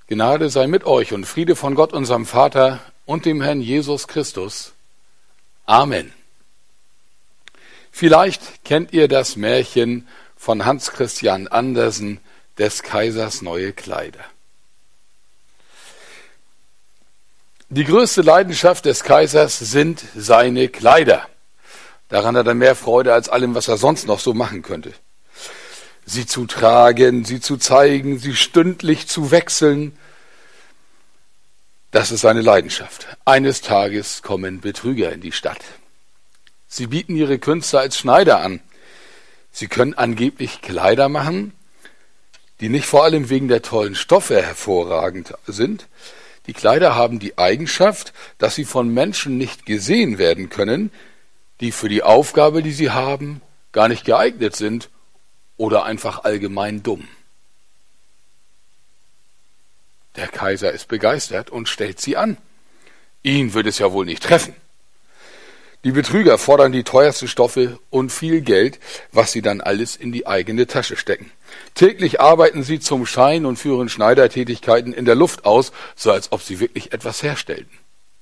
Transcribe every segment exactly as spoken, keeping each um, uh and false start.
Gnade sei mit euch und Friede von Gott, unserem Vater und dem Herrn Jesus Christus. Amen. Vielleicht kennt ihr das Märchen von Hans Christian Andersen, des Kaisers neue Kleider. Die größte Leidenschaft des Kaisers sind seine Kleider. Daran hat er mehr Freude als allem, was er sonst noch so machen könnte. Sie zu tragen, sie zu zeigen, sie stündlich zu wechseln, das ist seine Leidenschaft. Eines Tages kommen Betrüger in die Stadt. Sie bieten ihre Künste als Schneider an. Sie können angeblich Kleider machen, die nicht vor allem wegen der tollen Stoffe hervorragend sind. Die Kleider haben die Eigenschaft, dass sie von Menschen nicht gesehen werden können, die für die Aufgabe, die sie haben, gar nicht geeignet sind oder einfach allgemein dumm. Der Kaiser ist begeistert und stellt sie an. Ihn wird es ja wohl nicht treffen. Die Betrüger fordern die teuersten Stoffe und viel Geld, was sie dann alles in die eigene Tasche stecken. Täglich arbeiten sie zum Schein und führen Schneidertätigkeiten in der Luft aus, so als ob sie wirklich etwas herstellten.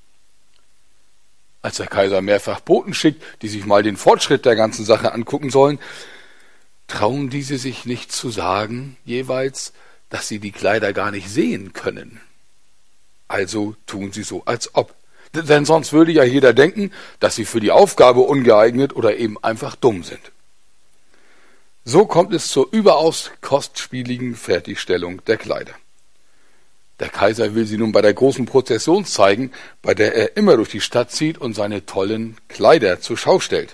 Als der Kaiser mehrfach Boten schickt, die sich mal den Fortschritt der ganzen Sache angucken sollen, trauen diese sich nicht zu sagen, jeweils, dass sie die Kleider gar nicht sehen können. Also tun sie so, als ob. Denn sonst würde ja jeder denken, dass sie für die Aufgabe ungeeignet oder eben einfach dumm sind. So kommt es zur überaus kostspieligen Fertigstellung der Kleider. Der Kaiser will sie nun bei der großen Prozession zeigen, bei der er immer durch die Stadt zieht und seine tollen Kleider zur Schau stellt.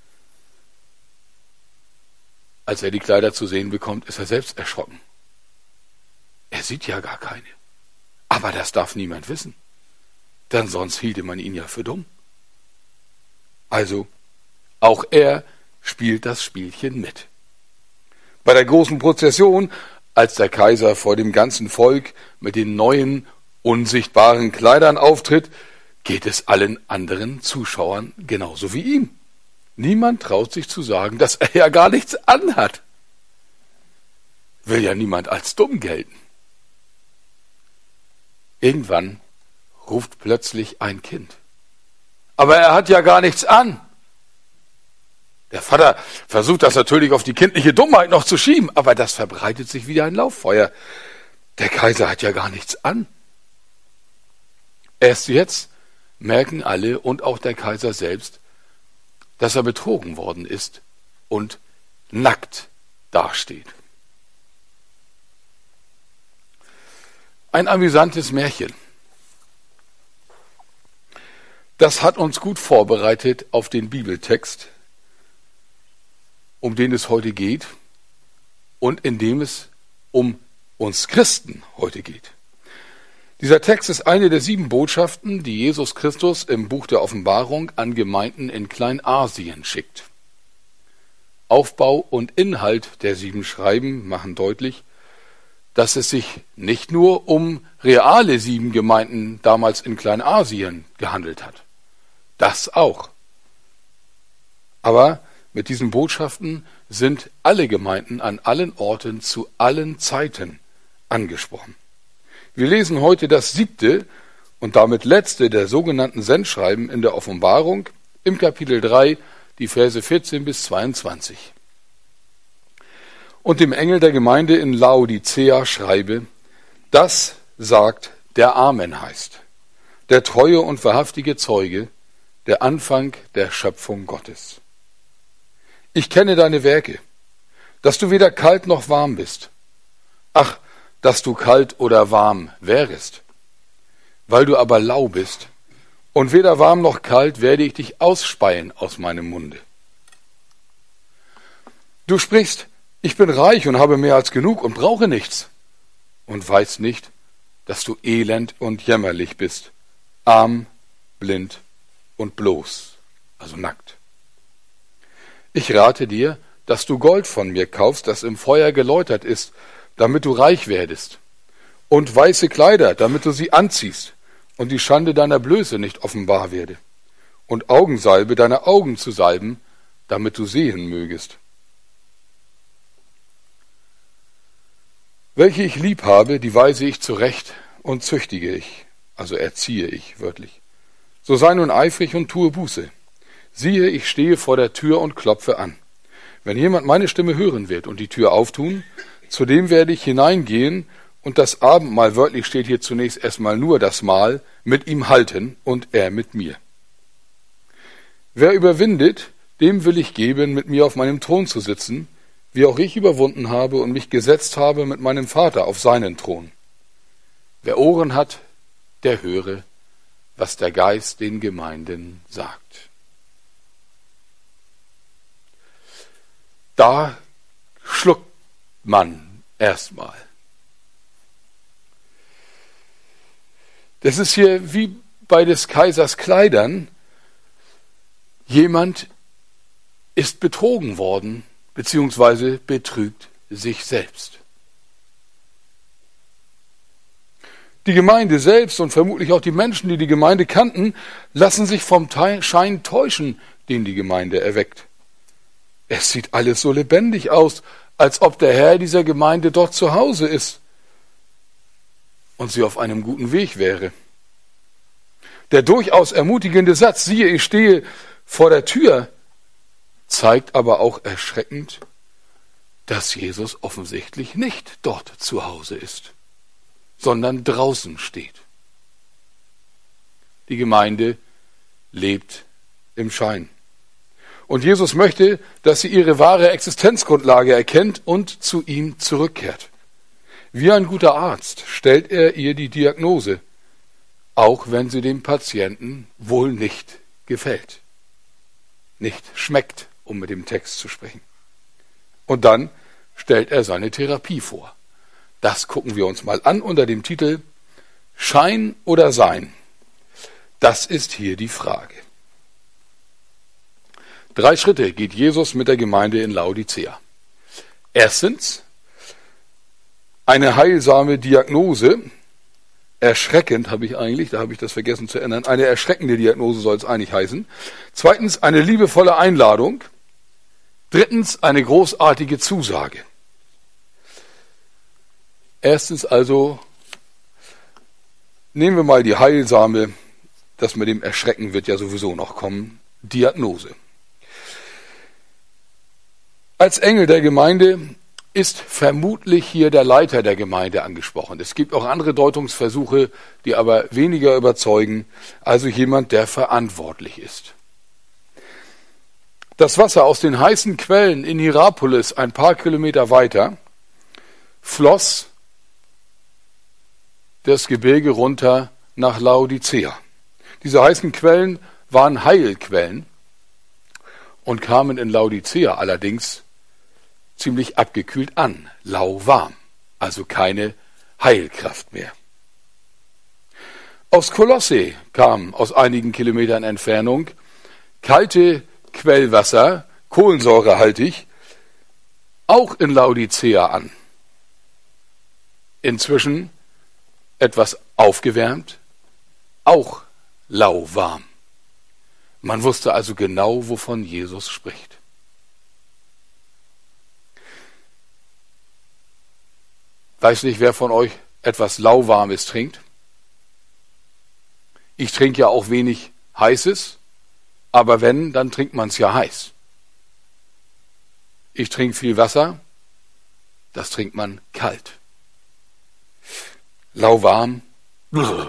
Als er die Kleider zu sehen bekommt, ist er selbst erschrocken. Er sieht ja gar keine. Aber das darf niemand wissen, denn sonst hielte man ihn ja für dumm. Also, auch er spielt das Spielchen mit. Bei der großen Prozession, als der Kaiser vor dem ganzen Volk mit den neuen, unsichtbaren Kleidern auftritt, geht es allen anderen Zuschauern genauso wie ihm. Niemand traut sich zu sagen, dass er ja gar nichts anhat. Will ja niemand als dumm gelten. Irgendwann ruft plötzlich ein Kind. Aber er hat ja gar nichts an. Der Vater versucht das natürlich auf die kindliche Dummheit noch zu schieben, aber das verbreitet sich wie ein Lauffeuer. Der Kaiser hat ja gar nichts an. Erst jetzt merken alle und auch der Kaiser selbst, dass er betrogen worden ist und nackt dasteht. Ein amüsantes Märchen. Das hat uns gut vorbereitet auf den Bibeltext, um den es heute geht und in dem es um uns Christen heute geht. Dieser Text ist eine der sieben Botschaften, die Jesus Christus im Buch der Offenbarung an Gemeinden in Kleinasien schickt. Aufbau und Inhalt der sieben Schreiben machen deutlich, dass es sich nicht nur um reale sieben Gemeinden damals in Kleinasien gehandelt hat. Das auch. Aber mit diesen Botschaften sind alle Gemeinden an allen Orten zu allen Zeiten angesprochen. Wir lesen heute das siebte und damit letzte der sogenannten Sendschreiben in der Offenbarung im Kapitel drei, die Verse vierzehn bis zweiundzwanzig. Und dem Engel der Gemeinde in Laodicea schreibe, das sagt der Amen heißt, der treue und wahrhaftige Zeuge, der Anfang der Schöpfung Gottes. Ich kenne deine Werke, dass du weder kalt noch warm bist. Ach, dass du kalt oder warm wärest. Weil du aber lau bist und weder warm noch kalt, werde ich dich ausspeien aus meinem Munde. Du sprichst, ich bin reich und habe mehr als genug und brauche nichts und weißt nicht, dass du elend und jämmerlich bist, arm, blind und bloß, also nackt. Ich rate dir, dass du Gold von mir kaufst, das im Feuer geläutert ist, damit du reich werdest, und weiße Kleider, damit du sie anziehst und die Schande deiner Blöße nicht offenbar werde, und Augensalbe deine Augen zu salben, damit du sehen mögest. Welche ich lieb habe, die weise ich zurecht, und züchtige ich, also erziehe ich wörtlich. So sei nun eifrig und tue Buße. Siehe, ich stehe vor der Tür und klopfe an. Wenn jemand meine Stimme hören wird und die Tür auftun, zu dem werde ich hineingehen und das Abendmahl, wörtlich steht hier zunächst erstmal nur das Mahl, mit ihm halten und er mit mir. Wer überwindet, dem will ich geben, mit mir auf meinem Thron zu sitzen, wie auch ich überwunden habe und mich gesetzt habe mit meinem Vater auf seinen Thron. Wer Ohren hat, der höre, was der Geist den Gemeinden sagt. Da schluckt man erstmal. Das ist hier wie bei des Kaisers Kleidern. Jemand ist betrogen worden, beziehungsweise betrügt sich selbst. Die Gemeinde selbst und vermutlich auch die Menschen, die die Gemeinde kannten, lassen sich vom Schein täuschen, den die Gemeinde erweckt. Es sieht alles so lebendig aus, als ob der Herr dieser Gemeinde dort zu Hause ist und sie auf einem guten Weg wäre. Der durchaus ermutigende Satz, siehe, ich stehe vor der Tür, zeigt aber auch erschreckend, dass Jesus offensichtlich nicht dort zu Hause ist, sondern draußen steht. Die Gemeinde lebt im Schein. Und Jesus möchte, dass sie ihre wahre Existenzgrundlage erkennt und zu ihm zurückkehrt. Wie ein guter Arzt stellt er ihr die Diagnose, auch wenn sie dem Patienten wohl nicht gefällt, nicht schmeckt, um mit dem Text zu sprechen. Und dann stellt er seine Therapie vor. Das gucken wir uns mal an unter dem Titel Schein oder Sein. Das ist hier die Frage. Drei Schritte geht Jesus mit der Gemeinde in Laodicea. Erstens, eine heilsame Diagnose. Erschreckend habe ich eigentlich, da habe ich das vergessen zu ändern. Eine erschreckende Diagnose soll es eigentlich heißen. Zweitens, eine liebevolle Einladung. Drittens, eine großartige Zusage. Erstens also, nehmen wir mal die heilsame, das mit dem Erschrecken wird ja sowieso noch kommen, Diagnose. Als Engel der Gemeinde ist vermutlich hier der Leiter der Gemeinde angesprochen. Es gibt auch andere Deutungsversuche, die aber weniger überzeugen, also jemand, der verantwortlich ist. Das Wasser aus den heißen Quellen in Hierapolis, ein paar Kilometer weiter, floss das Gebirge runter nach Laodicea. Diese heißen Quellen waren Heilquellen und kamen in Laodicea allerdings ziemlich abgekühlt an, lauwarm, also keine Heilkraft mehr. Aus Kolosse kam aus einigen Kilometern Entfernung kalte Quellwasser, kohlensäurehaltig, auch in Laodicea an. Inzwischen etwas aufgewärmt, auch lauwarm. Man wusste also genau, wovon Jesus spricht. Weiß nicht, wer von euch etwas Lauwarmes trinkt? Ich trinke ja auch wenig Heißes, aber wenn, dann trinkt man es ja heiß. Ich trinke viel Wasser, das trinkt man kalt. Lauwarm. Brr.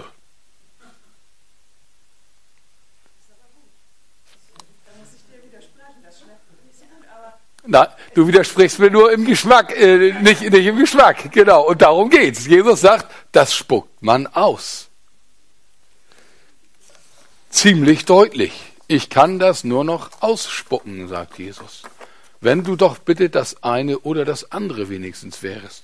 Na, du widersprichst mir nur im Geschmack, äh, nicht, nicht im Geschmack, genau. Und darum geht's. Jesus sagt, das spuckt man aus. Ziemlich deutlich. Ich kann das nur noch ausspucken, sagt Jesus. Wenn du doch bitte das eine oder das andere wenigstens wärest.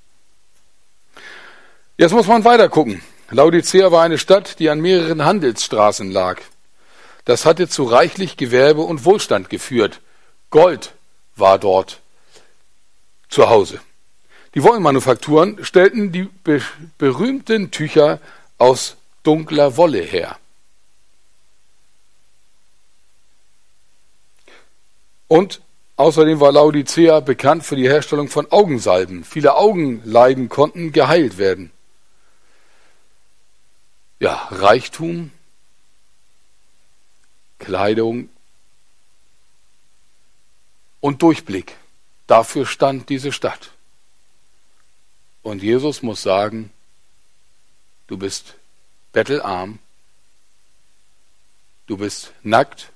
Jetzt muss man weiter gucken. Laodicea war eine Stadt, die an mehreren Handelsstraßen lag. Das hatte zu reichlich Gewerbe und Wohlstand geführt. Gold war dort zu Hause. Die Wollmanufakturen stellten die be- berühmten Tücher aus dunkler Wolle her. Und außerdem war Laodicea bekannt für die Herstellung von Augensalben. Viele Augenleiden konnten geheilt werden. ja, Reichtum, Kleidung und Durchblick. Dafür stand diese Stadt. Und Jesus muss sagen, du bist bettelarm, du bist nackt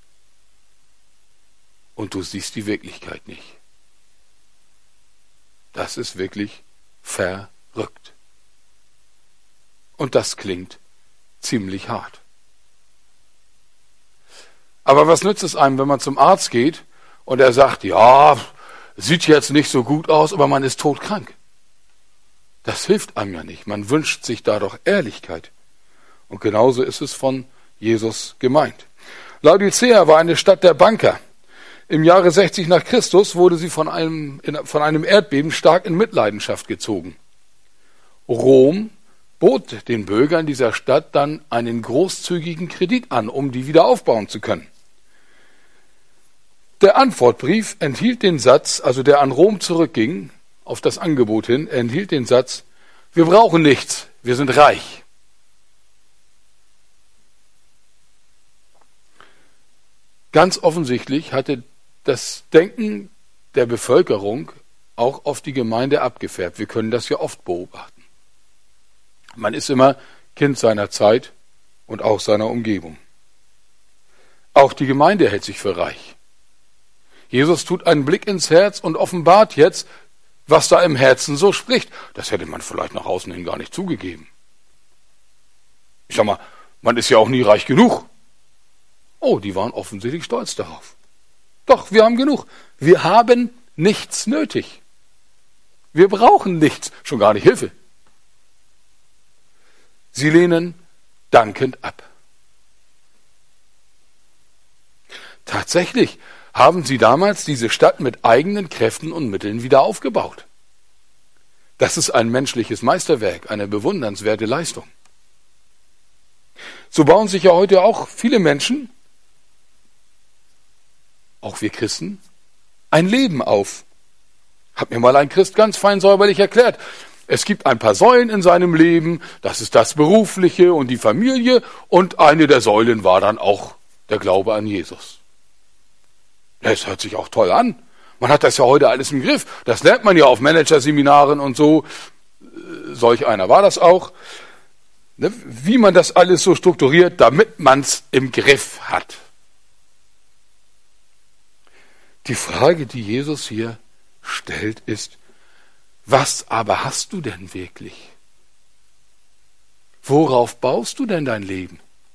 und du siehst die Wirklichkeit nicht. Das ist wirklich verrückt. Und das klingt ziemlich hart. Aber was nützt es einem, wenn man zum Arzt geht und er sagt, ja, sieht jetzt nicht so gut aus, aber man ist todkrank. Das hilft einem ja nicht. Man wünscht sich da doch Ehrlichkeit. Und genauso ist es von Jesus gemeint. Laodicea war eine Stadt der Banker. Im Jahre sechzig nach Christus wurde sie von einem, von einem Erdbeben stark in Mitleidenschaft gezogen. Rom bot den Bürgern dieser Stadt dann einen großzügigen Kredit an, um die wieder aufbauen zu können. Der Antwortbrief enthielt den Satz, also der an Rom zurückging, auf das Angebot hin, enthielt den Satz, wir brauchen nichts, wir sind reich. Ganz offensichtlich hatte das Denken der Bevölkerung auch auf die Gemeinde abgefärbt. Wir können das ja oft beobachten. Man ist immer Kind seiner Zeit und auch seiner Umgebung. Auch die Gemeinde hält sich für reich. Jesus tut einen Blick ins Herz und offenbart jetzt, was da im Herzen so spricht. Das hätte man vielleicht nach außen hin gar nicht zugegeben. Ich sag mal, man ist ja auch nie reich genug. Oh, die waren offensichtlich stolz darauf. Doch, wir haben genug. Wir haben nichts nötig. Wir brauchen nichts, schon gar nicht Hilfe. Sie lehnen dankend ab. Tatsächlich haben sie damals diese Stadt mit eigenen Kräften und Mitteln wieder aufgebaut. Das ist ein menschliches Meisterwerk, eine bewundernswerte Leistung. So bauen sich ja heute auch viele Menschen, auch wir Christen, ein Leben auf. Hat mir mal ein Christ ganz fein säuberlich erklärt. Es gibt ein paar Säulen in seinem Leben, das ist das Berufliche und die Familie, und eine der Säulen war dann auch der Glaube an Jesus. Das hört sich auch toll an. Man hat das ja heute alles im Griff. Das lernt man ja auf Managerseminaren und so. Solch einer war das auch. Wie man das alles so strukturiert, damit man es im Griff hat. Die Frage, die Jesus hier stellt, ist, was aber hast du denn wirklich? Worauf baust du denn dein Leben?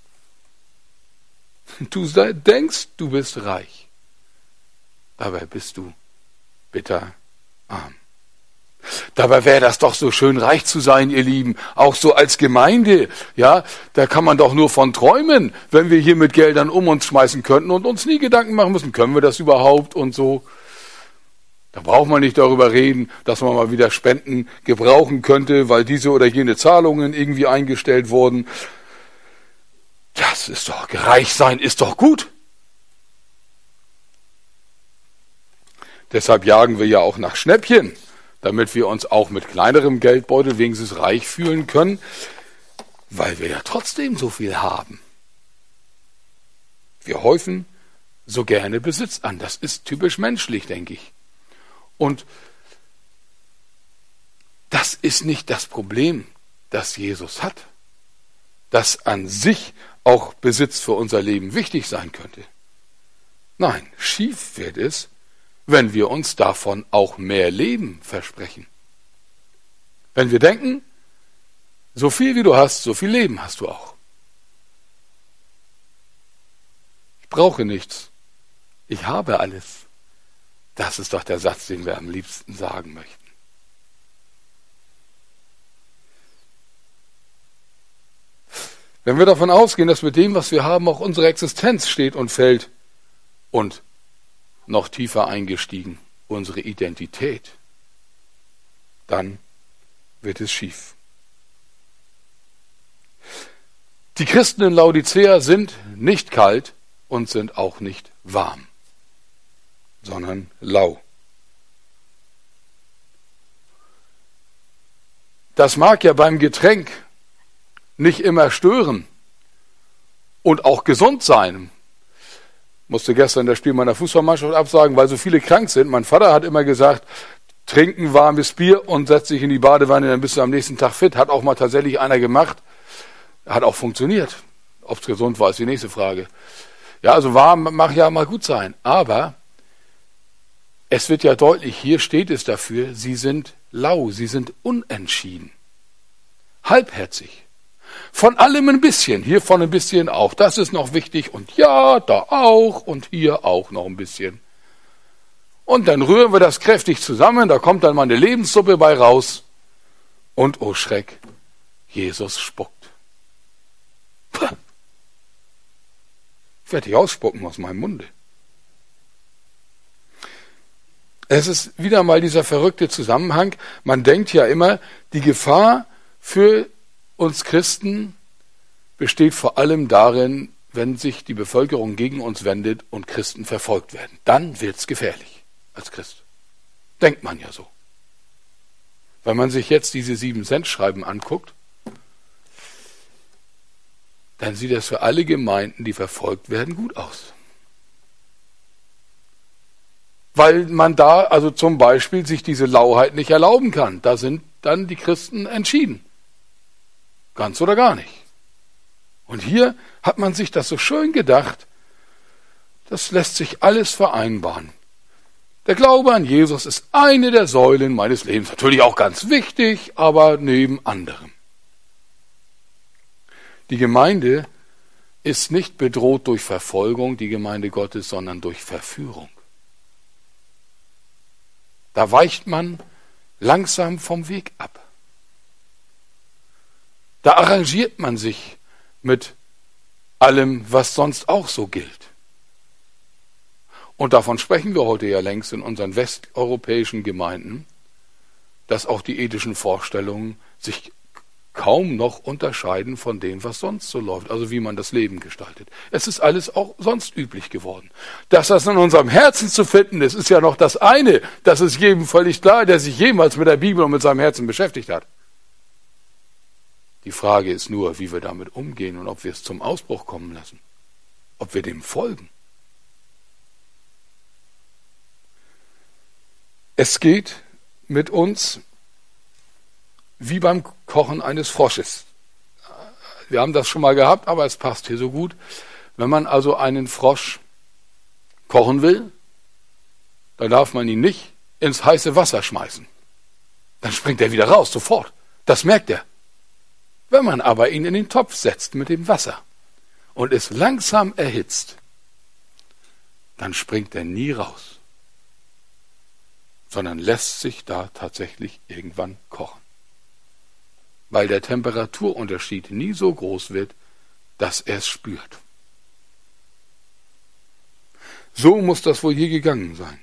Du denkst, du bist reich. Dabei bist du bitter arm. Dabei wäre das doch so schön, reich zu sein, ihr Lieben. Auch so als Gemeinde, ja, da kann man doch nur von träumen, wenn wir hier mit Geldern um uns schmeißen könnten und uns nie Gedanken machen müssen, können wir das überhaupt und so. Da braucht man nicht darüber reden, dass man mal wieder Spenden gebrauchen könnte, weil diese oder jene Zahlungen irgendwie eingestellt wurden. Das ist doch, reich sein ist doch gut. Deshalb jagen wir ja auch nach Schnäppchen, damit wir uns auch mit kleinerem Geldbeutel wenigstens reich fühlen können, weil wir ja trotzdem so viel haben. Wir häufen so gerne Besitz an. Das ist typisch menschlich, denke ich. Und das ist nicht das Problem, das Jesus hat, dass an sich auch Besitz für unser Leben wichtig sein könnte. Nein, schief wird es, wenn wir uns davon auch mehr Leben versprechen. Wenn wir denken, so viel wie du hast, so viel Leben hast du auch. Ich brauche nichts. Ich habe alles. Das ist doch der Satz, den wir am liebsten sagen möchten. Wenn wir davon ausgehen, dass mit dem, was wir haben, auch unsere Existenz steht und fällt und noch tiefer eingestiegen, unsere Identität, dann wird es schief. Die Christen in Laodicea sind nicht kalt und sind auch nicht warm, sondern lau. Das mag ja beim Getränk nicht immer stören und auch gesund sein. Musste gestern das Spiel meiner Fußballmannschaft absagen, weil so viele krank sind. Mein Vater hat immer gesagt, trinken warmes Bier und setz dich in die Badewanne, dann bist du am nächsten Tag fit. Hat auch mal tatsächlich einer gemacht. Hat auch funktioniert. Ob es gesund war, ist die nächste Frage. Ja, also warm mag ja mal gut sein. Aber es wird ja deutlich, hier steht es dafür, sie sind lau, sie sind unentschieden. Halbherzig. Von allem ein bisschen, hiervon ein bisschen auch. Das ist noch wichtig und ja, da auch und hier auch noch ein bisschen. Und dann rühren wir das kräftig zusammen, da kommt dann mal eine Lebenssuppe bei raus. Und oh Schreck, Jesus spuckt. Ich werde dich ausspucken aus meinem Munde. Es ist wieder mal dieser verrückte Zusammenhang. Man denkt ja immer, die Gefahr für uns Christen besteht vor allem darin, wenn sich die Bevölkerung gegen uns wendet und Christen verfolgt werden. Dann wird es gefährlich als Christ. Denkt man ja so. Wenn man sich jetzt diese sieben Cent Schreiben anguckt, dann sieht das für alle Gemeinden, die verfolgt werden, gut aus. Weil man da also zum Beispiel sich diese Lauheit nicht erlauben kann. Da sind dann die Christen entschieden. Ganz oder gar nicht. Und hier hat man sich das so schön gedacht, das lässt sich alles vereinbaren. Der Glaube an Jesus ist eine der Säulen meines Lebens. Natürlich auch ganz wichtig, aber neben anderem. Die Gemeinde ist nicht bedroht durch Verfolgung, die Gemeinde Gottes, sondern durch Verführung. Da weicht man langsam vom Weg ab. Da arrangiert man sich mit allem, was sonst auch so gilt. Und davon sprechen wir heute ja längst in unseren westeuropäischen Gemeinden, dass auch die ethischen Vorstellungen sich kaum noch unterscheiden von dem, was sonst so läuft, also wie man das Leben gestaltet. Es ist alles auch sonst üblich geworden. Dass das in unserem Herzen zu finden ist, ist ja noch das eine. Das ist jedem völlig klar, der sich jemals mit der Bibel und mit seinem Herzen beschäftigt hat. Die Frage ist nur, wie wir damit umgehen und ob wir es zum Ausbruch kommen lassen. Ob wir dem folgen. Es geht mit uns wie beim Kochen eines Frosches. Wir haben das schon mal gehabt, aber es passt hier so gut. Wenn man also einen Frosch kochen will, dann darf man ihn nicht ins heiße Wasser schmeißen. Dann springt er wieder raus, sofort. Das merkt er. Wenn man aber ihn in den Topf setzt mit dem Wasser und es langsam erhitzt, dann springt er nie raus, sondern lässt sich da tatsächlich irgendwann kochen. Weil der Temperaturunterschied nie so groß wird, dass er es spürt. So muss das wohl hier gegangen sein.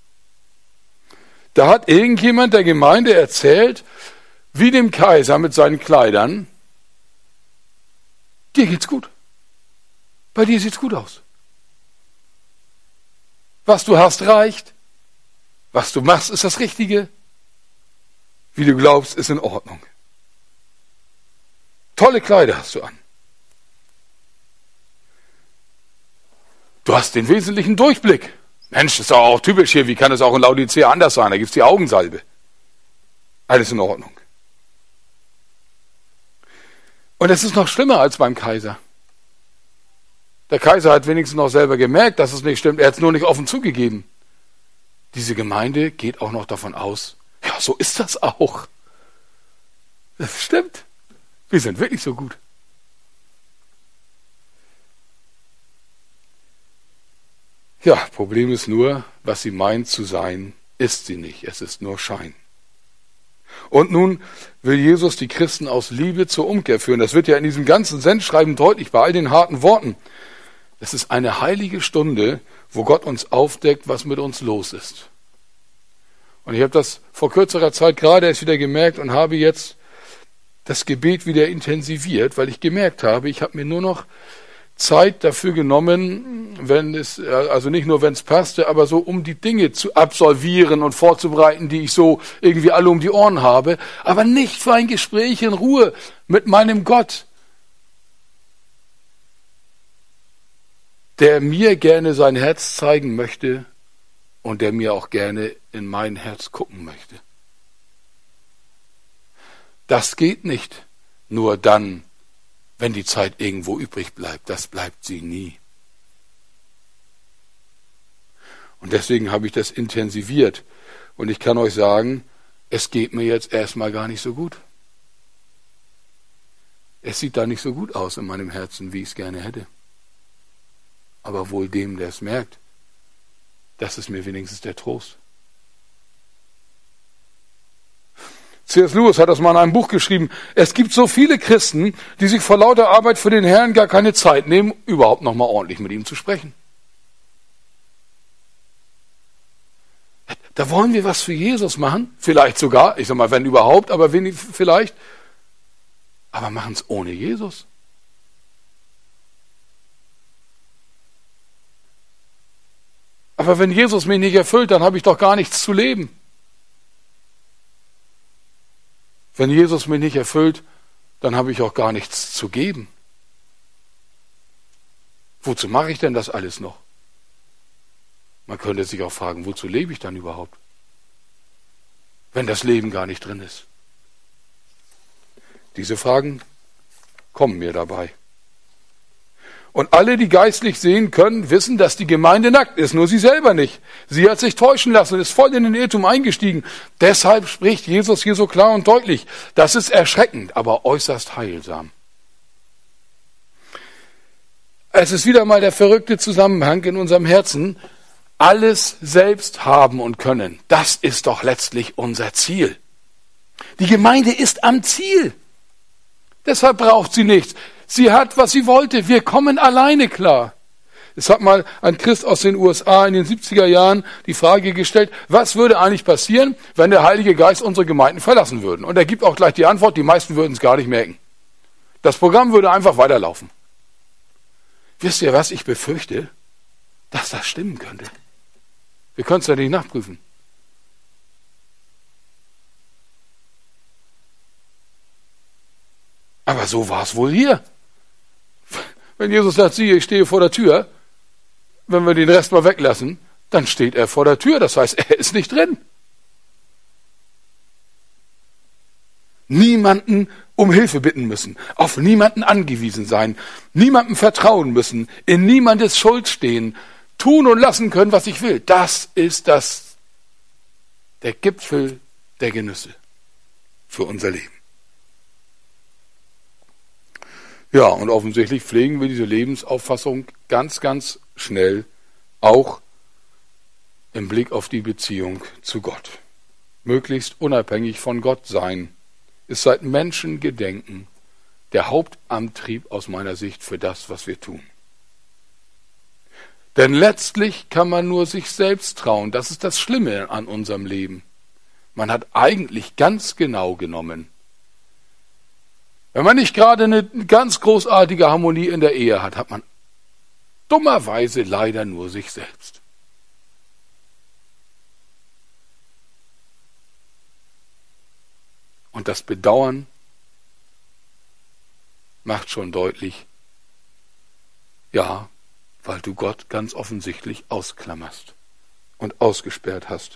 Da hat irgendjemand der Gemeinde erzählt, wie dem Kaiser mit seinen Kleidern, dir geht's gut. Bei dir sieht's gut aus. Was du hast, reicht. Was du machst, ist das Richtige. Wie du glaubst, ist in Ordnung. Tolle Kleider hast du an. Du hast den wesentlichen Durchblick. Mensch, das ist doch auch typisch hier. Wie kann es auch in Laodicea anders sein? Da gibt es die Augensalbe. Alles in Ordnung. Und es ist noch schlimmer als beim Kaiser. Der Kaiser hat wenigstens noch selber gemerkt, dass es nicht stimmt. Er hat es nur nicht offen zugegeben. Diese Gemeinde geht auch noch davon aus, ja, so ist das auch. Das stimmt. Wir sind wirklich so gut. Ja, Problem ist nur, was sie meint zu sein, ist sie nicht. Es ist nur Schein. Und nun will Jesus die Christen aus Liebe zur Umkehr führen. Das wird ja in diesem ganzen Sendschreiben deutlich, bei all den harten Worten. Es ist eine heilige Stunde, wo Gott uns aufdeckt, was mit uns los ist. Und ich habe das vor kürzerer Zeit gerade erst wieder gemerkt und habe jetzt das Gebet wieder intensiviert, weil ich gemerkt habe, ich habe mir nur noch Zeit dafür genommen, wenn es, also nicht nur wenn es passte, aber so um die Dinge zu absolvieren und vorzubereiten, die ich so irgendwie alle um die Ohren habe, aber nicht für ein Gespräch in Ruhe mit meinem Gott, der mir gerne sein Herz zeigen möchte und der mir auch gerne in mein Herz gucken möchte. Das geht nicht nur dann, wenn die Zeit irgendwo übrig bleibt. Das bleibt sie nie. Und deswegen habe ich das intensiviert. Und ich kann euch sagen, es geht mir jetzt erstmal gar nicht so gut. Es sieht da nicht so gut aus in meinem Herzen, wie ich es gerne hätte. Aber wohl dem, der es merkt, das ist mir wenigstens der Trost. C S Lewis hat das mal in einem Buch geschrieben. Es gibt so viele Christen, die sich vor lauter Arbeit für den Herrn gar keine Zeit nehmen, überhaupt noch mal ordentlich mit ihm zu sprechen. Da wollen wir was für Jesus machen, vielleicht sogar, ich sag mal, wenn überhaupt, aber wenig vielleicht, aber machen es ohne Jesus. Aber wenn Jesus mich nicht erfüllt, dann habe ich doch gar nichts zu leben. Wenn Jesus mich nicht erfüllt, dann habe ich auch gar nichts zu geben. Wozu mache ich denn das alles noch? Man könnte sich auch fragen, wozu lebe ich dann überhaupt? Wenn das Leben gar nicht drin ist. Diese Fragen kommen mir dabei. Und alle, die geistlich sehen können, wissen, dass die Gemeinde nackt ist, nur sie selber nicht. Sie hat sich täuschen lassen und ist voll in den Irrtum eingestiegen. Deshalb spricht Jesus hier so klar und deutlich. Das ist erschreckend, aber äußerst heilsam. Es ist wieder mal der verrückte Zusammenhang in unserem Herzen. Alles selbst haben und können, das ist doch letztlich unser Ziel. Die Gemeinde ist am Ziel. Deshalb braucht sie nichts. Sie hat, was sie wollte. Wir kommen alleine klar. Es hat mal ein Christ aus den U S A in den siebziger Jahren die Frage gestellt, was würde eigentlich passieren, wenn der Heilige Geist unsere Gemeinden verlassen würde? Und er gibt auch gleich die Antwort, die meisten würden es gar nicht merken. Das Programm würde einfach weiterlaufen. Wisst ihr was, ich befürchte, dass das stimmen könnte. Wir können es ja nicht nachprüfen. Aber so war es wohl hier. Wenn Jesus sagt, siehe, ich stehe vor der Tür, wenn wir den Rest mal weglassen, dann steht er vor der Tür. Das heißt, er ist nicht drin. Niemanden um Hilfe bitten müssen, auf niemanden angewiesen sein, niemandem vertrauen müssen, in niemandes Schuld stehen, tun und lassen können, was ich will. Das ist das, der Gipfel der Genüsse für unser Leben. Ja, und offensichtlich pflegen wir diese Lebensauffassung ganz, ganz schnell, auch im Blick auf die Beziehung zu Gott. Möglichst unabhängig von Gott sein, ist seit Menschengedenken der Hauptantrieb aus meiner Sicht für das, was wir tun. Denn letztlich kann man nur sich selbst trauen. Das ist das Schlimme an unserem Leben. Man hat eigentlich ganz genau genommen, wenn man nicht gerade eine ganz großartige Harmonie in der Ehe hat, hat man dummerweise leider nur sich selbst. Und das Bedauern macht schon deutlich, ja, weil du Gott ganz offensichtlich ausklammerst und ausgesperrt hast.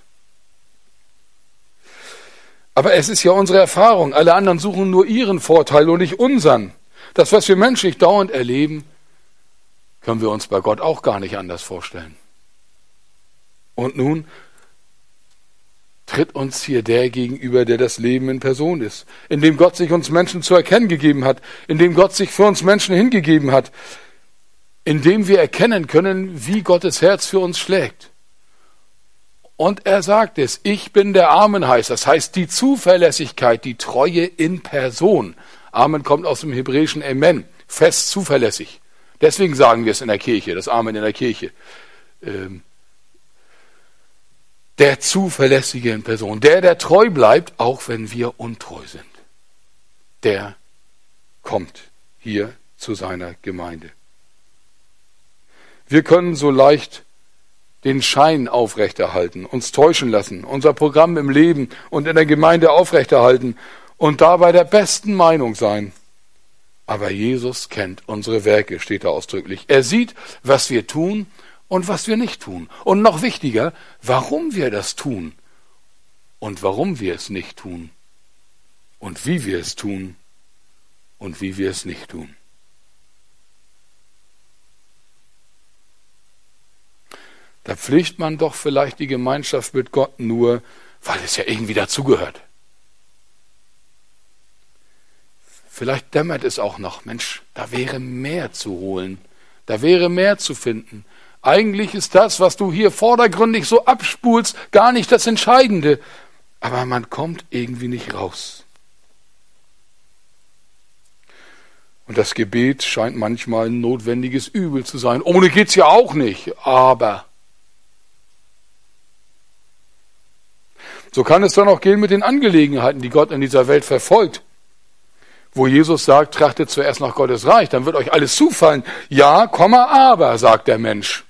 Aber es ist ja unsere Erfahrung. Alle anderen suchen nur ihren Vorteil und nicht unseren. Das, was wir menschlich dauernd erleben, können wir uns bei Gott auch gar nicht anders vorstellen. Und nun tritt uns hier der gegenüber, der das Leben in Person ist, in dem Gott sich uns Menschen zu erkennen gegeben hat, in dem Gott sich für uns Menschen hingegeben hat, in dem wir erkennen können, wie Gottes Herz für uns schlägt. Und er sagt es, ich bin der Amenheiß, das heißt die Zuverlässigkeit, die Treue in Person. Amen kommt aus dem hebräischen Amen, fest zuverlässig. Deswegen sagen wir es in der Kirche, das Amen in der Kirche. Ähm, der Zuverlässige in Person, der, der treu bleibt, auch wenn wir untreu sind. Der kommt hier zu seiner Gemeinde. Wir können so leicht den Schein aufrechterhalten, uns täuschen lassen, unser Programm im Leben und in der Gemeinde aufrechterhalten und dabei der besten Meinung sein. Aber Jesus kennt unsere Werke, steht da ausdrücklich. Er sieht, was wir tun und was wir nicht tun. Und noch wichtiger, warum wir das tun und warum wir es nicht tun. Und wie wir es tun und wie wir es nicht tun. Da pflegt man doch vielleicht die Gemeinschaft mit Gott nur, weil es ja irgendwie dazugehört. Vielleicht dämmert es auch noch, Mensch, da wäre mehr zu holen, da wäre mehr zu finden. Eigentlich ist das, was du hier vordergründig so abspulst, gar nicht das Entscheidende. Aber man kommt irgendwie nicht raus. Und das Gebet scheint manchmal ein notwendiges Übel zu sein. Ohne geht's ja auch nicht, aber... So kann es dann auch gehen mit den Angelegenheiten, die Gott in dieser Welt verfolgt. Wo Jesus sagt, trachtet zuerst nach Gottes Reich, dann wird euch alles zufallen. Ja, Komma, aber, sagt der Mensch.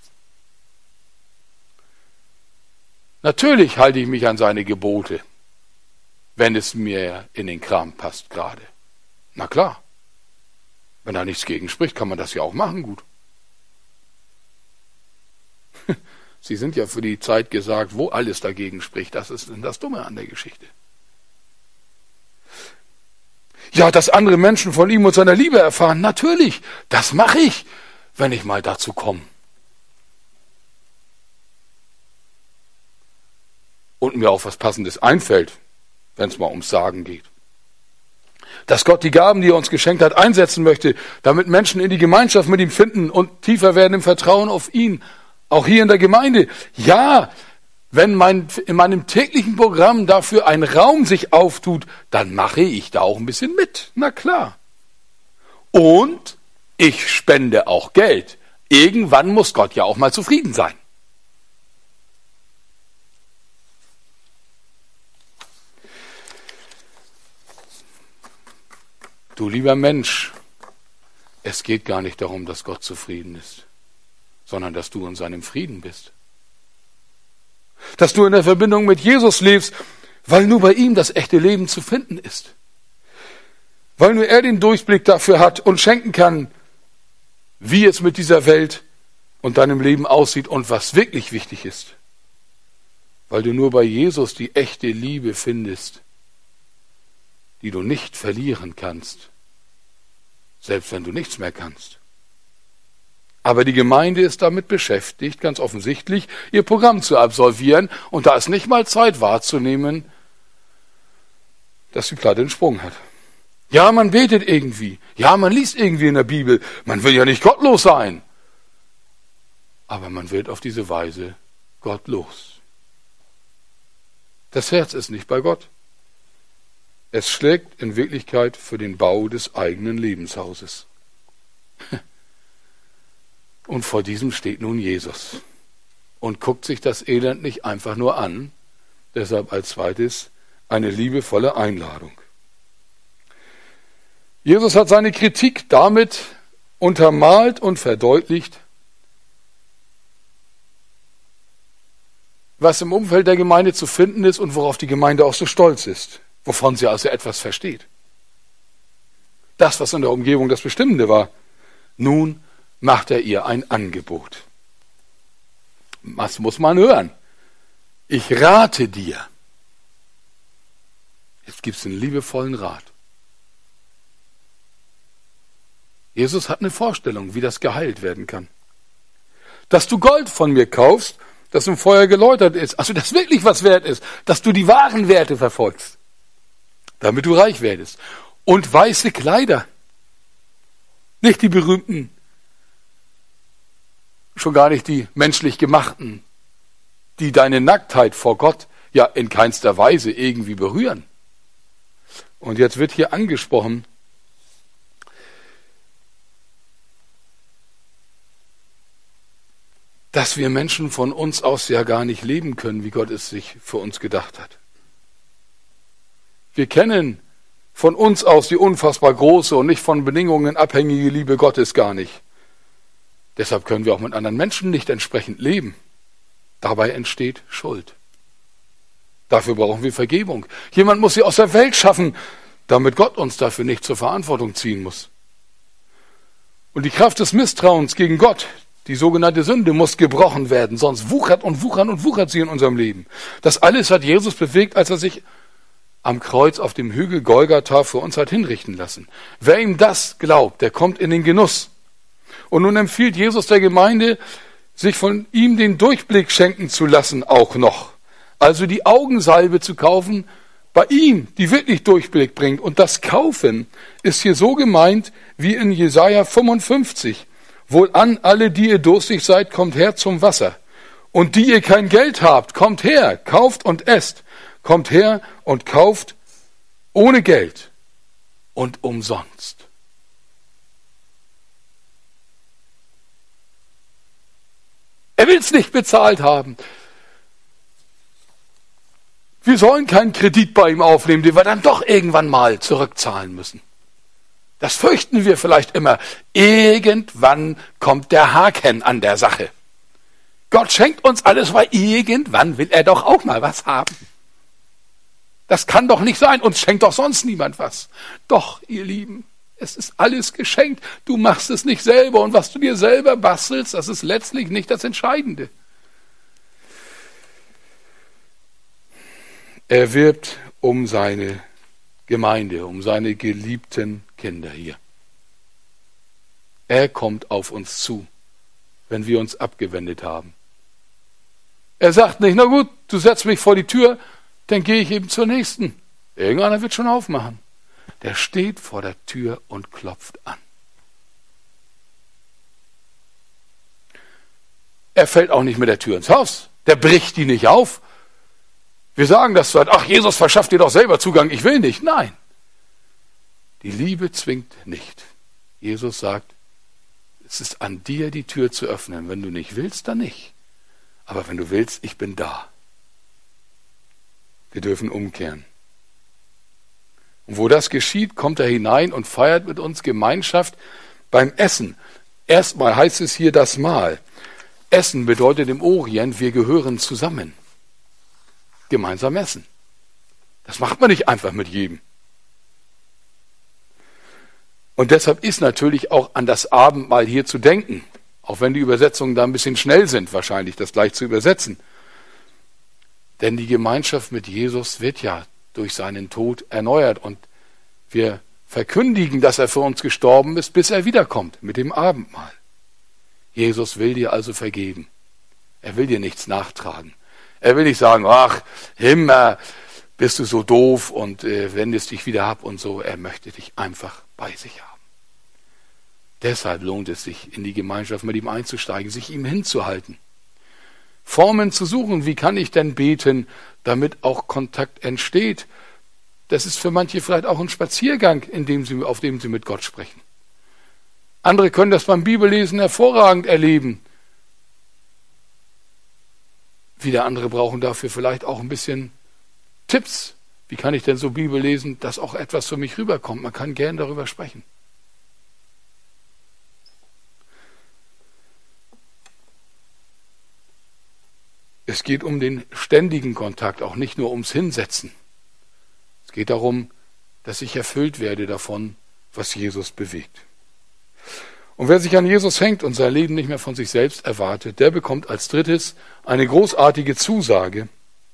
Natürlich halte ich mich an seine Gebote, wenn es mir in den Kram passt gerade. Na klar, wenn da nichts gegen spricht, kann man das ja auch machen, gut. Sie sind ja für die Zeit gesagt, wo alles dagegen spricht. Das ist das Dumme an der Geschichte. Ja, dass andere Menschen von ihm und seiner Liebe erfahren, natürlich, das mache ich, wenn ich mal dazu komme. Und mir auch was Passendes einfällt, wenn es mal ums Sagen geht. Dass Gott die Gaben, die er uns geschenkt hat, einsetzen möchte, damit Menschen in die Gemeinschaft mit ihm finden und tiefer werden im Vertrauen auf ihn. Auch hier in der Gemeinde. Ja, wenn mein, in meinem täglichen Programm dafür ein Raum sich auftut, dann mache ich da auch ein bisschen mit. Na klar. Und ich spende auch Geld. Irgendwann muss Gott ja auch mal zufrieden sein. Du lieber Mensch, es geht gar nicht darum, dass Gott zufrieden ist, sondern dass du in seinem Frieden bist. Dass du in der Verbindung mit Jesus lebst, weil nur bei ihm das echte Leben zu finden ist. Weil nur er den Durchblick dafür hat und schenken kann, wie es mit dieser Welt und deinem Leben aussieht und was wirklich wichtig ist. Weil du nur bei Jesus die echte Liebe findest, die du nicht verlieren kannst, selbst wenn du nichts mehr kannst. Aber die Gemeinde ist damit beschäftigt, ganz offensichtlich, ihr Programm zu absolvieren und da ist nicht mal Zeit wahrzunehmen, dass die Platte einen Sprung hat. Ja, man betet irgendwie. Ja, man liest irgendwie in der Bibel. Man will ja nicht gottlos sein. Aber man wird auf diese Weise gottlos. Das Herz ist nicht bei Gott. Es schlägt in Wirklichkeit für den Bau des eigenen Lebenshauses. Und vor diesem steht nun Jesus und guckt sich das Elend nicht einfach nur an. Deshalb als zweites eine liebevolle Einladung. Jesus hat seine Kritik damit untermalt und verdeutlicht, was im Umfeld der Gemeinde zu finden ist und worauf die Gemeinde auch so stolz ist, wovon sie also etwas versteht. Das, was in der Umgebung das Bestimmende war. Nun macht er ihr ein Angebot. Was muss man hören? Ich rate dir. Jetzt gibt es einen liebevollen Rat. Jesus hat eine Vorstellung, wie das geheilt werden kann. Dass du Gold von mir kaufst, das im Feuer geläutert ist, also das wirklich was wert ist, dass du die wahren Werte verfolgst, damit du reich werdest. Und weiße Kleider, nicht die berühmten, schon gar nicht die menschlich gemachten, die deine Nacktheit vor Gott ja in keinster Weise irgendwie berühren. Und jetzt wird hier angesprochen, dass wir Menschen von uns aus ja gar nicht leben können, wie Gott es sich für uns gedacht hat. Wir kennen von uns aus die unfassbar große und nicht von Bedingungen abhängige Liebe Gottes gar nicht. Deshalb können wir auch mit anderen Menschen nicht entsprechend leben. Dabei entsteht Schuld. Dafür brauchen wir Vergebung. Jemand muss sie aus der Welt schaffen, damit Gott uns dafür nicht zur Verantwortung ziehen muss. Und die Kraft des Misstrauens gegen Gott, die sogenannte Sünde, muss gebrochen werden, sonst wuchert und wuchert und wuchert sie in unserem Leben. Das alles hat Jesus bewegt, als er sich am Kreuz auf dem Hügel Golgatha für uns hat hinrichten lassen. Wer ihm das glaubt, der kommt in den Genuss. Und nun empfiehlt Jesus der Gemeinde, sich von ihm den Durchblick schenken zu lassen auch noch. Also die Augensalbe zu kaufen, bei ihm, die wirklich Durchblick bringt. Und das Kaufen ist hier so gemeint wie in Jesaja fünfundfünfzig. Wohlan alle, die ihr durstig seid, kommt her zum Wasser. Und die ihr kein Geld habt, kommt her, kauft und esst. Kommt her und kauft ohne Geld und umsonst. Er will es nicht bezahlt haben. Wir sollen keinen Kredit bei ihm aufnehmen, den wir dann doch irgendwann mal zurückzahlen müssen. Das fürchten wir vielleicht immer. Irgendwann kommt der Haken an der Sache. Gott schenkt uns alles, weil irgendwann will er doch auch mal was haben. Das kann doch nicht sein, uns schenkt doch sonst niemand was. Doch, ihr Lieben, es ist alles geschenkt. Du machst es nicht selber und was du dir selber bastelst, das ist letztlich nicht das Entscheidende. Er wirbt um seine Gemeinde, um seine geliebten Kinder hier. Er kommt auf uns zu, wenn wir uns abgewendet haben. Er sagt nicht, na gut, du setzt mich vor die Tür, dann gehe ich eben zur nächsten. Irgendeiner wird schon aufmachen. Der steht vor der Tür und klopft an. Er fällt auch nicht mit der Tür ins Haus. Der bricht die nicht auf. Wir sagen das zwar, ach, Jesus verschafft dir doch selber Zugang, ich will nicht. Nein. Die Liebe zwingt nicht. Jesus sagt, es ist an dir, die Tür zu öffnen. Wenn du nicht willst, dann nicht. Aber wenn du willst, ich bin da. Wir dürfen umkehren. Und wo das geschieht, kommt er hinein und feiert mit uns Gemeinschaft beim Essen. Erstmal heißt es hier das Mahl. Essen bedeutet im Orient, wir gehören zusammen. Gemeinsam essen. Das macht man nicht einfach mit jedem. Und deshalb ist natürlich auch an das Abendmahl hier zu denken. Auch wenn die Übersetzungen da ein bisschen schnell sind, wahrscheinlich das gleich zu übersetzen. Denn die Gemeinschaft mit Jesus wird ja durch seinen Tod erneuert und wir verkündigen, dass er für uns gestorben ist, bis er wiederkommt mit dem Abendmahl. Jesus will dir also vergeben. Er will dir nichts nachtragen. Er will nicht sagen, ach, immer bist du so doof und äh, wendest dich wieder ab und so. Er möchte dich einfach bei sich haben. Deshalb lohnt es sich, in die Gemeinschaft mit ihm einzusteigen, sich ihm hinzuhalten. Formen zu suchen, wie kann ich denn beten, damit auch Kontakt entsteht. Das ist für manche vielleicht auch ein Spaziergang, in dem sie, auf dem sie mit Gott sprechen. Andere können das beim Bibellesen hervorragend erleben. Wieder andere brauchen dafür vielleicht auch ein bisschen Tipps. Wie kann ich denn so Bibel lesen, dass auch etwas für mich rüberkommt? Man kann gern darüber sprechen. Es geht um den ständigen Kontakt, auch nicht nur ums Hinsetzen. Es geht darum, dass ich erfüllt werde davon, was Jesus bewegt. Und wer sich an Jesus hängt und sein Leben nicht mehr von sich selbst erwartet, der bekommt als drittes eine großartige Zusage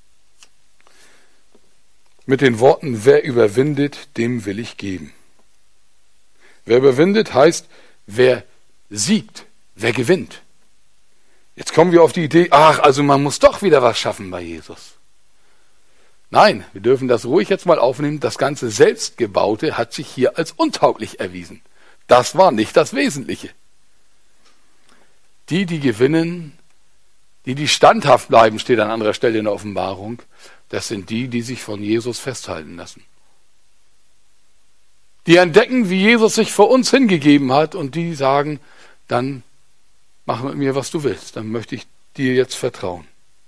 mit den Worten, wer überwindet, dem will ich geben. Wer überwindet heißt, wer siegt, wer gewinnt. Jetzt kommen wir auf die Idee, ach, also man muss doch wieder was schaffen bei Jesus. Nein, wir dürfen das ruhig jetzt mal aufnehmen. Das ganze Selbstgebaute hat sich hier als untauglich erwiesen. Das war nicht das Wesentliche. Die, die gewinnen, die, die standhaft bleiben, steht an anderer Stelle in der Offenbarung, das sind die, die sich von Jesus festhalten lassen. Die entdecken, wie Jesus sich für uns hingegeben hat und die sagen, dann mach mit mir, was du willst, dann möchte ich dir jetzt vertrauen.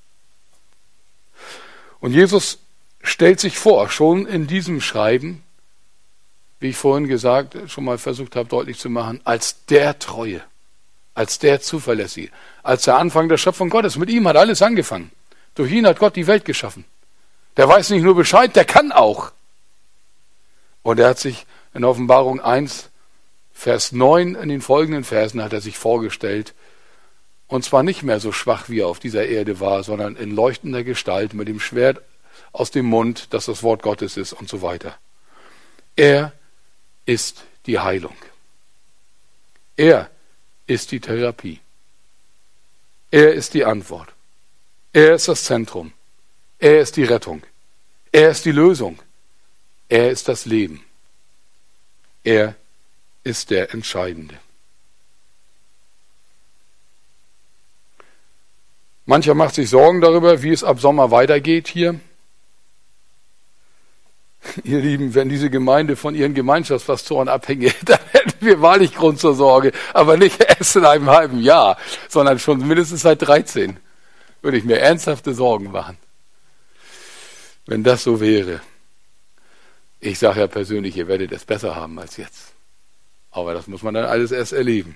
Und Jesus stellt sich vor, schon in diesem Schreiben, wie ich vorhin gesagt, schon mal versucht habe deutlich zu machen, als der Treue, als der Zuverlässige, als der Anfang der Schöpfung Gottes. Mit ihm hat alles angefangen. Durch ihn hat Gott die Welt geschaffen. Der weiß nicht nur Bescheid, der kann auch. Und er hat sich in Offenbarung eins Vers neun, in den folgenden Versen hat er sich vorgestellt, und zwar nicht mehr so schwach, wie er auf dieser Erde war, sondern in leuchtender Gestalt mit dem Schwert aus dem Mund, das das Wort Gottes ist und so weiter. Er ist die Heilung. Er ist die Therapie. Er ist die Antwort. Er ist das Zentrum. Er ist die Rettung. Er ist die Lösung. Er ist das Leben. Er ist der Entscheidende. Mancher macht sich Sorgen darüber, wie es ab Sommer weitergeht hier. Ihr Lieben, wenn diese Gemeinde von ihren Gemeinschaftspastoren abhänge, dann hätten wir wahrlich Grund zur Sorge. Aber nicht erst in einem halben Jahr, sondern schon mindestens seit dreizehn. Würde ich mir ernsthafte Sorgen machen, wenn das so wäre. Ich sage ja persönlich, ihr werdet es besser haben als jetzt. Aber das muss man dann alles erst erleben.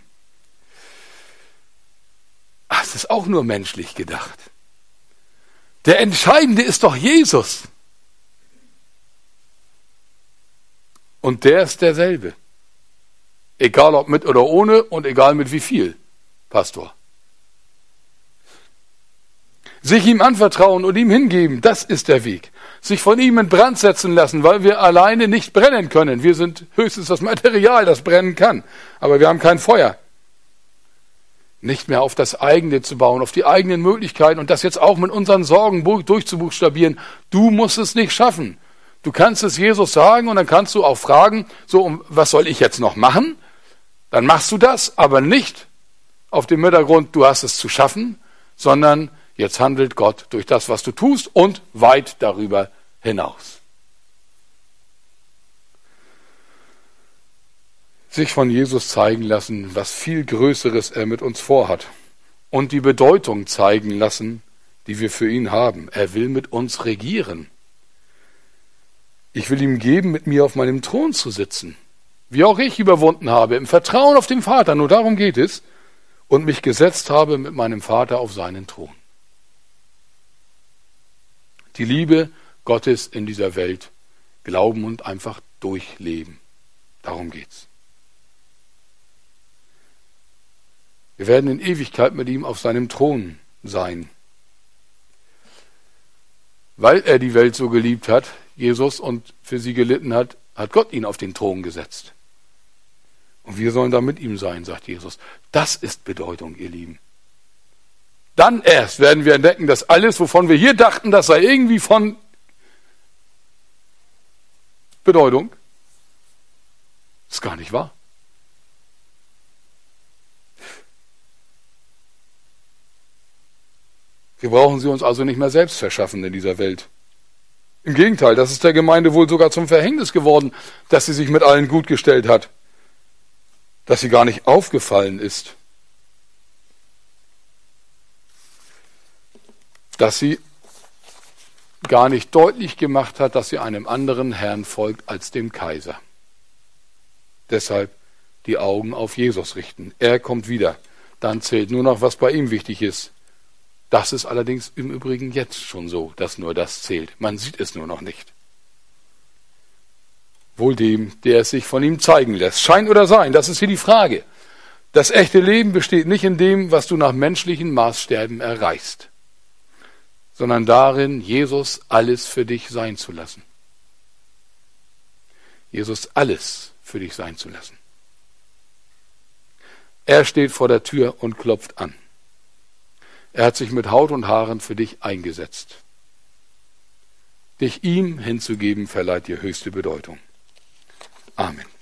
Ach, es ist auch nur menschlich gedacht. Der Entscheidende ist doch Jesus. Und der ist derselbe. Egal ob mit oder ohne und egal mit wie viel, Pastor. Sich ihm anvertrauen und ihm hingeben, das ist der Weg. Sich von ihm in Brand setzen lassen, weil wir alleine nicht brennen können. Wir sind höchstens das Material, das brennen kann. Aber wir haben kein Feuer. Nicht mehr auf das eigene zu bauen, auf die eigenen Möglichkeiten und das jetzt auch mit unseren Sorgen durchzubuchstabieren. Du musst es nicht schaffen. Du kannst es Jesus sagen und dann kannst du auch fragen, so, was soll ich jetzt noch machen? Dann machst du das, aber nicht auf dem Hintergrund, du hast es zu schaffen, sondern jetzt handelt Gott durch das, was du tust und weit darüber hinaus. Sich von Jesus zeigen lassen, was viel Größeres er mit uns vorhat und die Bedeutung zeigen lassen, die wir für ihn haben. Er will mit uns regieren. Ich will ihm geben, mit mir auf meinem Thron zu sitzen, wie auch ich überwunden habe, im Vertrauen auf den Vater, nur darum geht es, und mich gesetzt habe mit meinem Vater auf seinen Thron. Die Liebe Gottes in dieser Welt glauben und einfach durchleben. Darum geht's. Wir werden in Ewigkeit mit ihm auf seinem Thron sein. Weil er die Welt so geliebt hat, Jesus, und für sie gelitten hat, hat Gott ihn auf den Thron gesetzt. Und wir sollen da mit ihm sein, sagt Jesus. Das ist Bedeutung, ihr Lieben. Dann erst werden wir entdecken, dass alles, wovon wir hier dachten, das sei irgendwie von Bedeutung, ist gar nicht wahr. Wir brauchen sie uns also nicht mehr selbst verschaffen in dieser Welt. Im Gegenteil, das ist der Gemeinde wohl sogar zum Verhängnis geworden, dass sie sich mit allen gut gestellt hat, dass sie gar nicht aufgefallen ist, dass sie gar nicht deutlich gemacht hat, dass sie einem anderen Herrn folgt als dem Kaiser. Deshalb die Augen auf Jesus richten. Er kommt wieder. Dann zählt nur noch, was bei ihm wichtig ist. Das ist allerdings im Übrigen jetzt schon so, dass nur das zählt. Man sieht es nur noch nicht. Wohl dem, der es sich von ihm zeigen lässt. Schein oder sein, das ist hier die Frage. Das echte Leben besteht nicht in dem, was du nach menschlichen Maßstäben erreichst, sondern darin, Jesus alles für dich sein zu lassen. Jesus alles für dich sein zu lassen. Er steht vor der Tür und klopft an. Er hat sich mit Haut und Haaren für dich eingesetzt. Dich ihm hinzugeben, verleiht dir höchste Bedeutung. Amen.